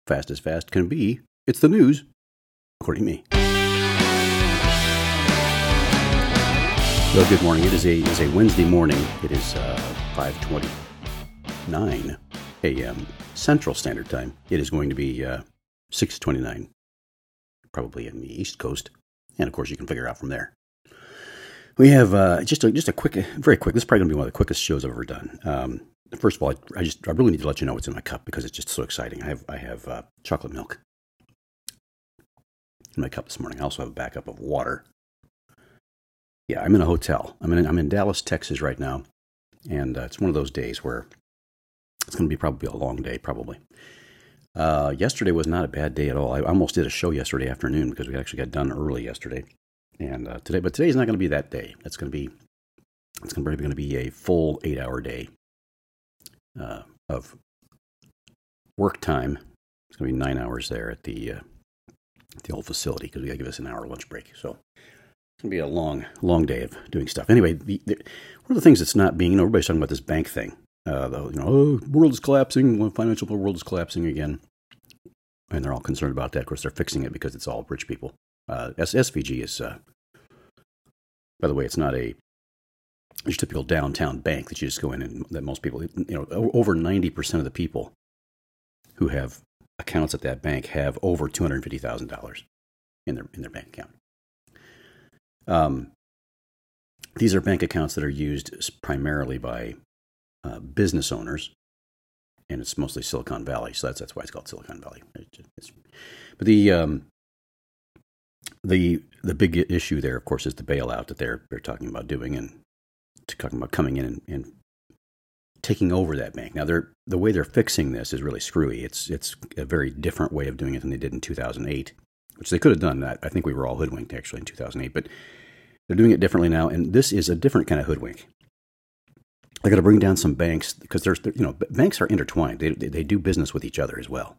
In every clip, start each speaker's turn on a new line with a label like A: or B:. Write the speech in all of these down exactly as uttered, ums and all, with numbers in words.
A: fast as fast can be. It's the news, according to me. Well, good morning. It is a, it is a Wednesday morning. It is uh, five twenty-nine a.m. Central Standard Time. It is going to be uh, six twenty-nine, probably in the East Coast. And, of course, you can figure it out from there. We have uh, just a, just a quick, very quick, this is probably going to be one of the quickest shows I've ever done. Um, first of all, I, I just I really need to let you know what's in my cup because it's just so exciting. I have I have uh, chocolate milk in my cup this morning. I also have a backup of water. Yeah, I'm in a hotel. I'm in I'm in Dallas, Texas right now, and uh, it's one of those days where it's going to be probably a long day, probably. Uh, yesterday was not a bad day at all. I almost did a show yesterday afternoon because we actually got done early yesterday. And uh, today, but today's not going to be that day. It's going to be, it's going to going to be a full eight-hour day uh, of work time. It's going to be nine hours there at the uh, at the old facility because we got to give us an hour lunch break. So it's going to be a long, long day of doing stuff. Anyway, the, the, one of the things that's not being, you know, everybody's talking about this bank thing. Uh, the, you know, oh, world is collapsing. The financial world is collapsing again, and they're all concerned about that. Of course, they're fixing it because it's all rich people. Uh, S V G is, uh, by the way, it's not a your typical downtown bank that you just go in and that most people, you know, over ninety percent of the people who have accounts at that bank have over two hundred fifty thousand dollars in their in their bank account. Um, these are bank accounts that are used primarily by uh, business owners, and it's mostly Silicon Valley, so that's that's why it's called Silicon Valley. It's, but the um, The the big issue there, of course, is the bailout that they're they're talking about doing and talking about coming in and, and taking over that bank. Now, they're the way they're fixing this is really screwy. It's it's a very different way of doing it than they did in two thousand eight, which they could have done. That I think we were all hoodwinked actually in two thousand eight, but they're doing it differently now, and this is a different kind of hoodwink. I got to bring down some banks because there's you know banks are intertwined. They, they they do business with each other as well.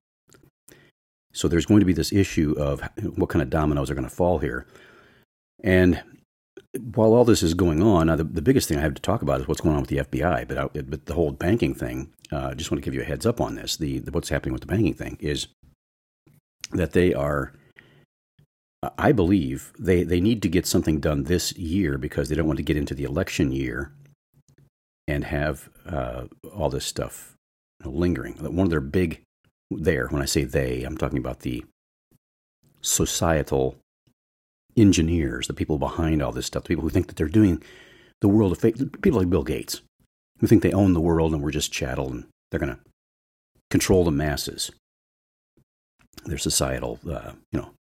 A: So there's going to be this issue of what kind of dominoes are going to fall here. And while all this is going on, now the, the biggest thing I have to talk about is what's going on with the F B I. But, I, but the whole banking thing, I uh, just want to give you a heads up on this. The, the what's happening with the banking thing is that they are, I believe, they, they need to get something done this year because they don't want to get into the election year and have uh, all this stuff lingering. One of their big There, when I say they, I'm talking about the societal engineers, the people behind all this stuff, the people who think that they're doing the world a favor, people like Bill Gates, who think they own the world and we're just chattel and they're going to control the masses. They're societal, uh, you know,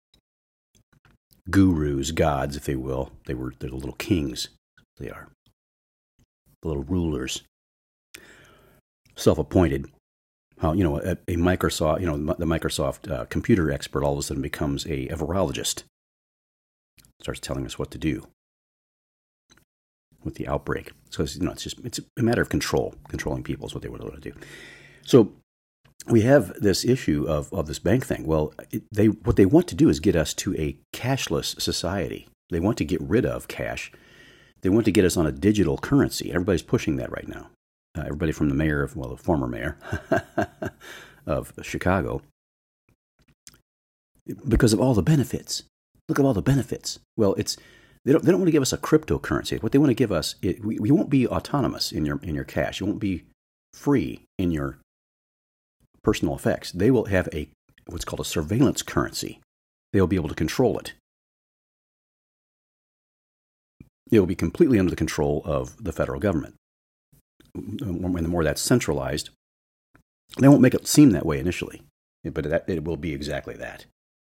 A: gurus, gods, if they will. They were, they're the little kings. They are. The little rulers. Self-appointed. How, you know, a, a Microsoft, you know, the Microsoft uh, computer expert all of a sudden becomes a, a virologist, starts telling us what to do with the outbreak. So, you know, it's just, it's a matter of control. Controlling people is what they would want to do. So we have this issue of, of this bank thing. Well, it, they what they want to do is get us to a cashless society. They want to get rid of cash. They want to get us on a digital currency. Everybody's pushing that right now. Uh, everybody from the mayor of, well, the former mayor of Chicago, because of all the benefits. Look at all the benefits. Well, it's they don't they don't want to give us a cryptocurrency. What they want to give us, it, we, we won't be autonomous in your in your cash. You won't be free in your personal effects. They will have a what's called a surveillance currency. They'll be able to control it. It will be completely under the control of the federal government. And the more that's centralized, they won't make it seem that way initially, but that, it will be exactly that.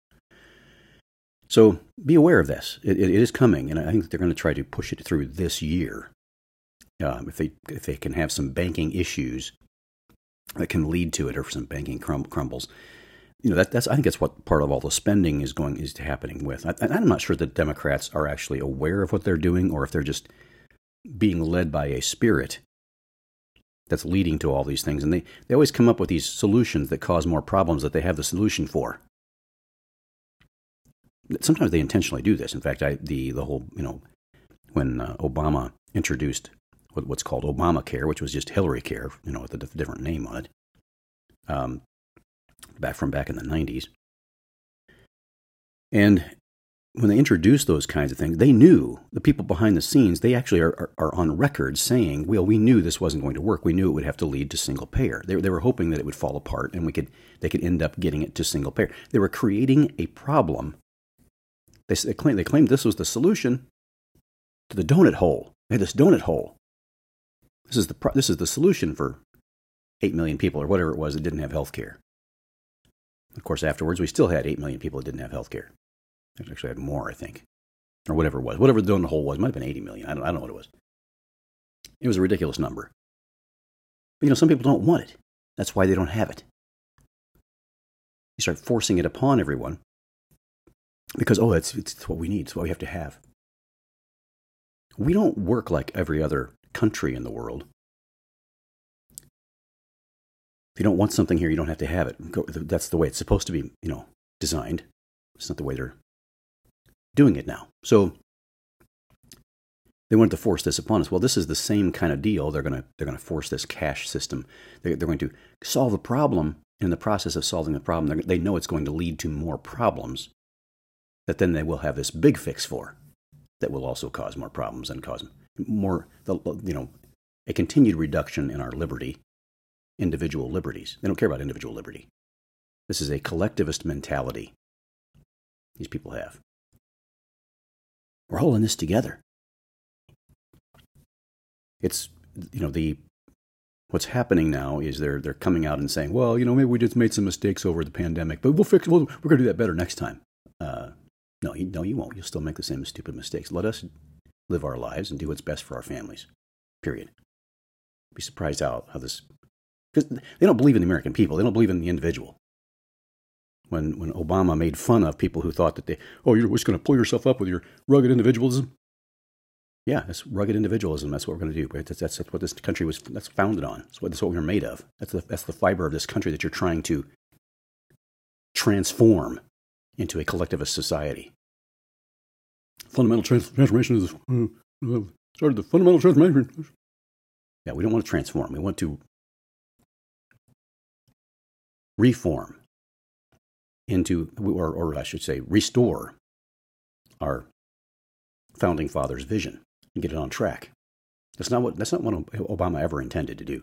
A: So be aware of this. It, it is coming, and I think they're going to try to push it through this year. Um, if they if they can have some banking issues that can lead to it, or some banking crum- crumbles, you know that that's I think that's what part of all the spending is going is happening with. I, I'm not sure that Democrats are actually aware of what they're doing, or if they're just being led by a spirit that's leading to all these things. And they, they always come up with these solutions that cause more problems that they have the solution for. Sometimes they intentionally do this. In fact, I, the, the whole, you know, when uh, Obama introduced what, what's called Obamacare, which was just Hillary Care, you know, with a different name on it, um, back from back in the nineties. And when they introduced those kinds of things, they knew, the people behind the scenes, they actually are, are, are on record saying, well, we knew this wasn't going to work. We knew it would have to lead to single payer. They, they were hoping that it would fall apart and we could they could end up getting it to single payer. They were creating a problem. They, they, claimed, they claimed this was the solution to the donut hole. They had this donut hole. This is the this is the solution for eight million people or whatever it was that didn't have health care. Of course, afterwards, we still had eight million people that didn't have health care. Actually had more, I think, or whatever it was. Whatever the donut hole was, it might have been eighty million. I don't, I don't know what it was. It was a ridiculous number. But, you know, some people don't want it. That's why they don't have it. You start forcing it upon everyone because, oh, it's, it's what we need. It's what we have to have. We don't work like every other country in the world. If you don't want something here, you don't have to have it. That's the way it's supposed to be, you know, designed. It's not the way they're doing it now. So they wanted to force this upon us. Well, this is the same kind of deal. They're going to they're going to force this cash system. They're, they're going to solve the problem. In the process of solving the problem, they know it's going to lead to more problems that then they will have this big fix for that will also cause more problems and cause more, you know, a continued reduction in our liberty, individual liberties. They don't care about individual liberty. This is a collectivist mentality these people have. We're all in this together. It's, you know, the what's happening now is they're they're coming out and saying, well, you know, maybe we just made some mistakes over the pandemic, but we'll fix. We'll, we're going to do that better next time. Uh, no, you, no, you won't. You'll still make the same stupid mistakes. Let us live our lives and do what's best for our families. Period. Be surprised how how this, because they don't believe in the American people. They don't believe in the individual. When when Obama made fun of people who thought that they, oh, you're just going to pull yourself up with your rugged individualism. Yeah, that's rugged individualism. That's what we're going to do. That's, that's, that's what this country was that's founded on. That's what, that's what we're made of. That's the, that's the fiber of this country that you're trying to transform into a collectivist society. Fundamental trans- transformation is uh, started the fundamental transformation. Yeah, we don't want to transform. We want to reform into, or, or I should say, restore our founding fathers' vision and get it on track. That's not what that's not what Obama ever intended to do.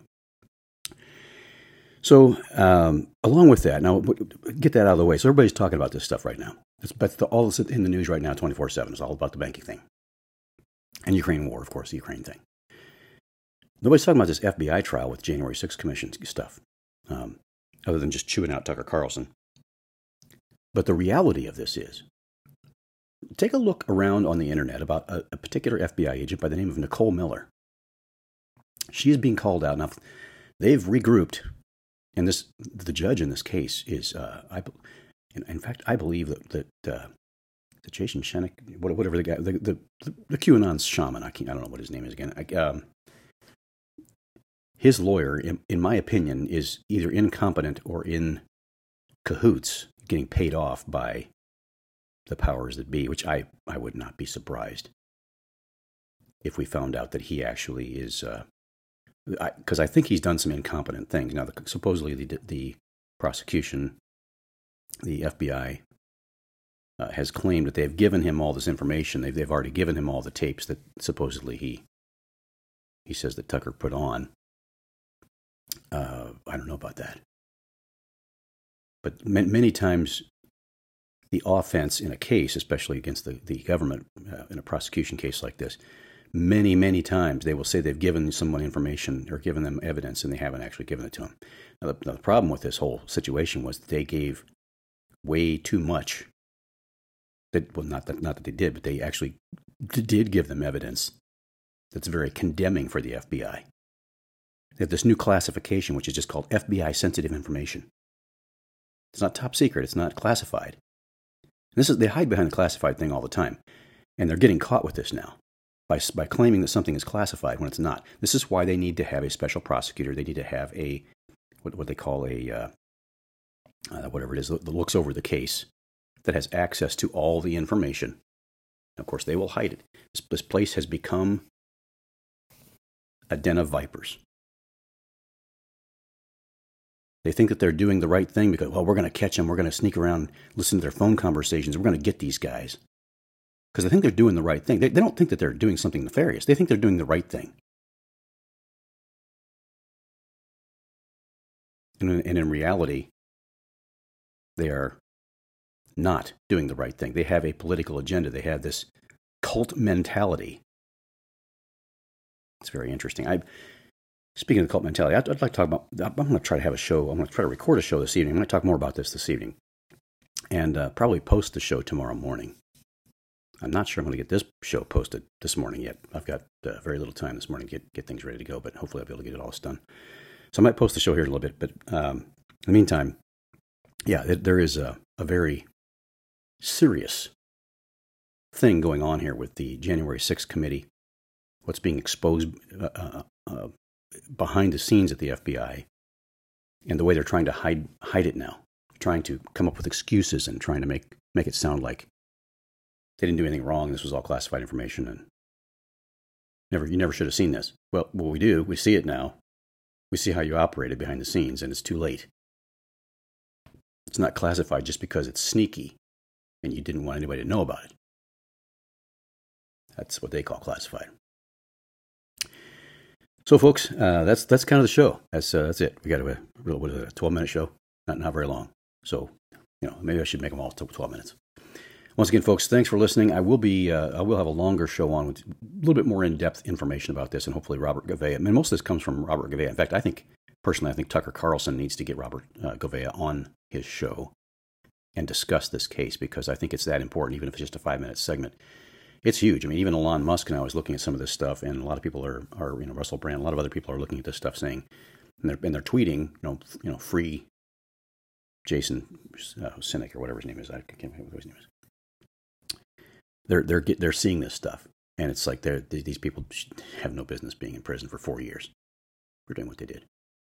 A: So, um, along with that, now get that out of the way. So everybody's talking about this stuff right now. It's, but the, all that's in the news right now, twenty-four seven, is all about the banking thing and Ukraine war, of course, the Ukraine thing. Nobody's talking about this F B I trial with January sixth Commission stuff, um, other than just chewing out Tucker Carlson. But the reality of this is, take a look around on the internet about a, a particular F B I agent by the name of Nicole Miller. She is being called out. Now, they've regrouped, and this the judge in this case is, uh, I, in, in fact, I believe that, that uh, the Jason Shenik, whatever the guy, the, the, the, the QAnon shaman, I, can't, I don't know what his name is again. I, um, his lawyer, in, in my opinion, is either incompetent or in cahoots, getting paid off by the powers that be, which I, I would not be surprised if we found out that he actually is, because uh, I, I think he's done some incompetent things. Now, the, supposedly the, the prosecution, the F B I, uh, has claimed that they've given him all this information. They've, they've already given him all the tapes that supposedly he he says that Tucker put on. Uh, I don't know about that. But many times, the offense in a case, especially against the, the government, uh, in a prosecution case like this, many, many times they will say they've given someone information or given them evidence and they haven't actually given it to them. Now, the, now, the problem with this whole situation was that they gave way too much. That, well, not that, not that they did, but they actually did give them evidence that's very condemning for the F B I. They have this new classification, which is just called F B I sensitive information. It's not top secret. It's not classified. This is, they hide behind the classified thing all the time. And they're getting caught with this now by, by claiming that something is classified when it's not. This is why they need to have a special prosecutor. They need to have a, what, what they call a, uh, uh, whatever it is, that looks over the case, that has access to all the information. Of course, they will hide it. This, this place has become a den of vipers. They think that they're doing the right thing because, well, we're going to catch them. We're going to sneak around, listen to their phone conversations. We're going to get these guys. Because they think they're doing the right thing. They, they don't think that they're doing something nefarious. They think they're doing the right thing. And, and in reality, they are not doing the right thing. They have a political agenda. They have this cult mentality. It's very interesting. I, speaking of the cult mentality, I'd, I'd like to talk about, I'm going to try to have a show. I'm going to try to record a show this evening. I'm going to talk more about this this evening. And uh, probably post the show tomorrow morning. I'm not sure I'm going to get this show posted this morning yet. I've got uh, very little time this morning to get, get things ready to go, but hopefully I'll be able to get it all done. So I might post the show here in a little bit, but um, in the meantime, yeah, it, there is a, a very serious thing going on here with the January sixth committee, what's being exposed uh, uh, uh, behind the scenes at the F B I, and the way they're trying to hide hide it now, trying to come up with excuses and trying to make, make it sound like they didn't do anything wrong. This was all classified information, and never you never should have seen this. Well, what we do, we see it now. We see how you operated behind the scenes, and it's too late. It's not classified just because it's sneaky, and you didn't want anybody to know about it. That's what they call classified. So, folks, uh, that's that's kind of the show. That's uh, that's it. We got a real what is it, a twelve minute show, not not very long. So, you know, maybe I should make them all twelve minutes. Once again, folks, thanks for listening. I will be, uh, I will have a longer show on with a little bit more in-depth information about this, and hopefully Robert Gouveia. I mean, most of this comes from Robert Gouveia. In fact, I think, personally, I think Tucker Carlson needs to get Robert uh, Gouveia on his show and discuss this case, because I think it's that important, even if it's just a five-minute segment. It's huge. I mean, even Elon Musk now is looking at some of this stuff, and a lot of people are, are you know, Russell Brand, a lot of other people are looking at this stuff, saying, and they're, and they're tweeting, you know, you know, free Jason uh, Sinek or whatever his name is. I can't remember what his name is. They're they're get, they're seeing this stuff, and it's like they're these people have no business being in prison for four years for doing what they did.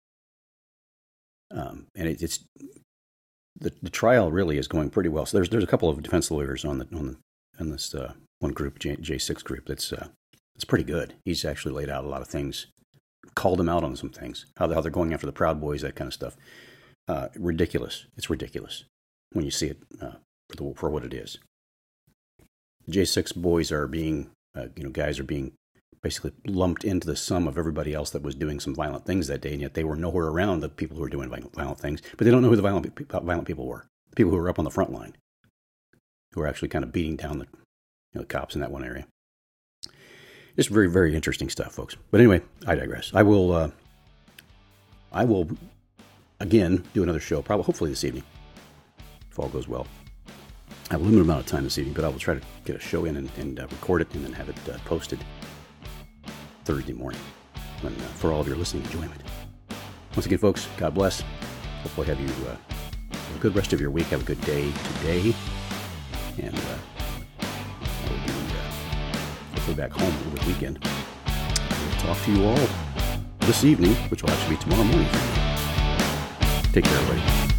A: Um, and it, it's the the trial really is going pretty well. So there's there's a couple of defense lawyers on the on the on this uh, one group, J, J six group. That's uh, it's pretty good. He's actually laid out a lot of things, called them out on some things, how they, how they're going after the Proud Boys, that kind of stuff. Uh, ridiculous. It's ridiculous when you see it uh, for, the, for what it is. J six boys are being, uh, you know, guys are being basically lumped into the sum of everybody else that was doing some violent things that day, and yet they were nowhere around the people who were doing violent things. But they don't know who the violent violent people were. The people who were up on the front line, who were actually kind of beating down the, you know, the cops in that one area. Just very, very interesting stuff, folks. But anyway, I digress. I will, uh, I will, again, do another show, probably, hopefully this evening, if all goes well. I have a limited amount of time this evening, but I will try to get a show in and, and uh, record it and then have it uh, posted Thursday morning when, uh, for all of your listening enjoyment. Once again, folks, God bless. Hopefully have you uh, have a good rest of your week. Have a good day today. And uh, I will be uh, hopefully back home over the weekend. I will talk to you all this evening, which will actually be tomorrow morning. Take care, everybody.